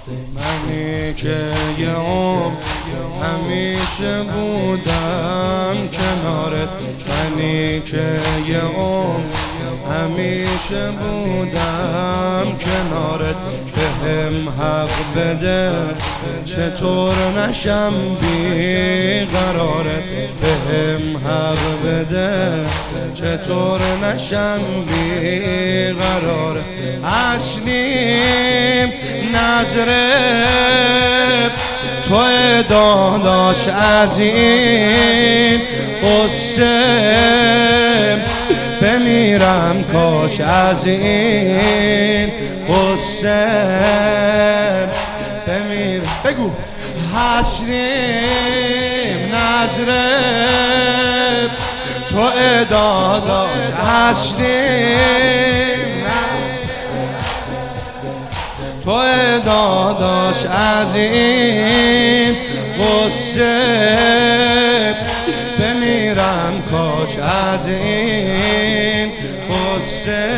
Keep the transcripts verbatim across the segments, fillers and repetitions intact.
منی که یه عمر همیشه بودم کنارت، منی که یه عمر همیشه بودم کنارت. بهم حق بده چطور نشم بی قرارت، بهم حق بده چطور نشم بی قرارت. اصلیم نظره تو داداش از این قصه بمیرم کاش از این قصه بمیر. بگو حسنیم نظره تو داداش هستیم تو داداش از این قصه بمیرم کاش از این قصه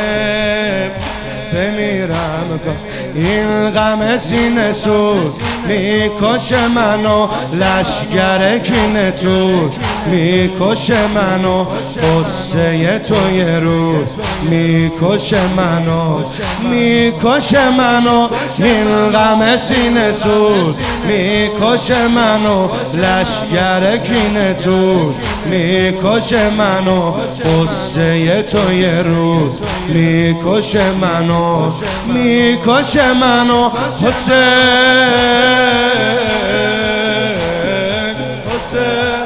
بمیرم کاش. این غم سینه سوز میکشه منو، لشگر کینه توز میکشه منو، قصه تو یه روز میکشه منو میکشه منو. این غم سینه سوز میکشه منو، لشگر کینه توز میکشه منو، قصه تو یه روز میکشه منو میکشه منو. حسین حسین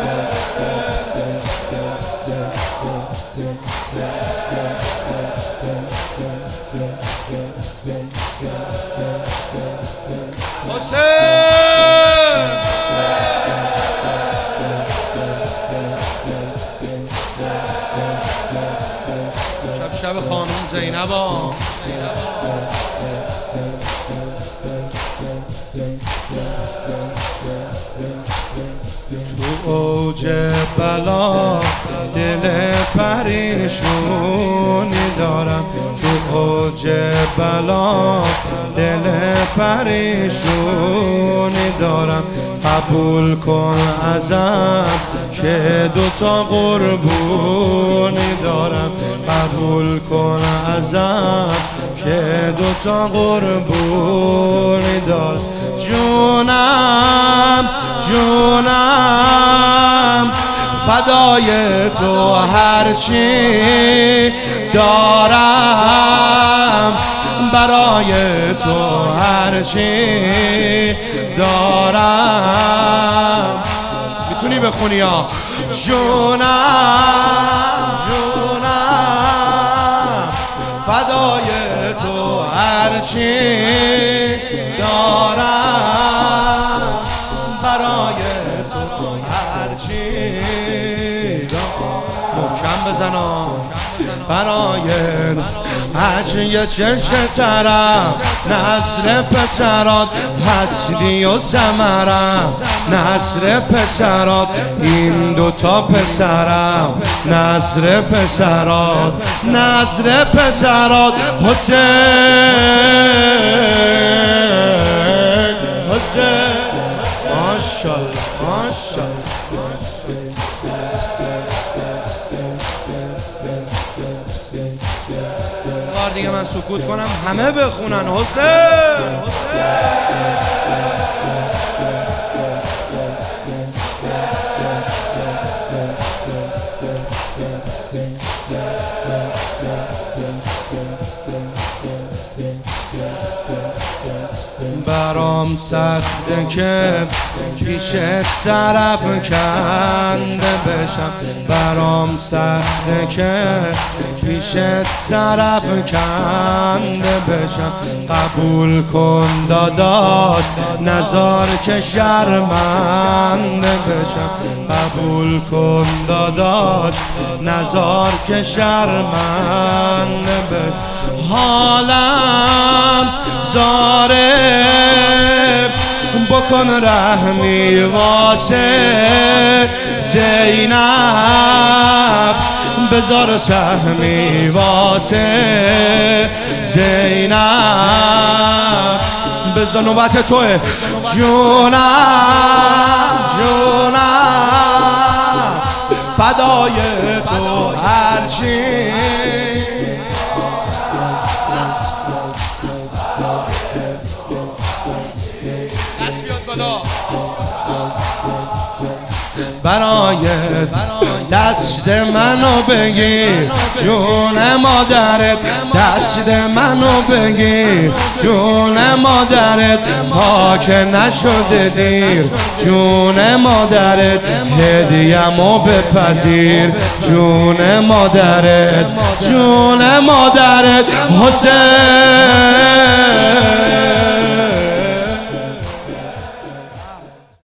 شب شب خانم زینبا تو اوج بلا دل پریشونی دارم، تو اوج بلا دل پریشونی دارم. قبول کن ازم که دوتا قربونی دارم، قبول کن ازم که دوتا قربونی دارم. جونم جونم فدای تو هرچی دارم، برای تو هرچی دارم. میتونی بخونی یا جونم جونم فدای تو هرچی دارم، برای تو هرچی دارم. محکم بزنم برای از یه چشم طرف نصر پسرات هستی و ثمرم، نصر پسرات این دوتا پسرم، نصر پسرات نصر پسرات. حسین حسین ماشاءالله ماشاءالله. بار دیگه من سکوت کنم همه بخونن حسین برام سخته که پیش طرف کنده بشم، برام سخته که پیش طرف کنده بشم. قبول کن داداش نزار که شرمنده بشم، قبول کن داداش نزار که شرمنده بشم. حالم زاره بکن رحمی واسه زینب، بذار سهمی واسه زینب، بذار نوبت توه جونم جونم فدای تو هرچی برایت دست منو بگیر جون مادرت، دست منو بگیر جون مادرت تا که نشده دیر، جون مادرت هدیه‌مو بپذیر، جون مادرت جون مادرت حسین.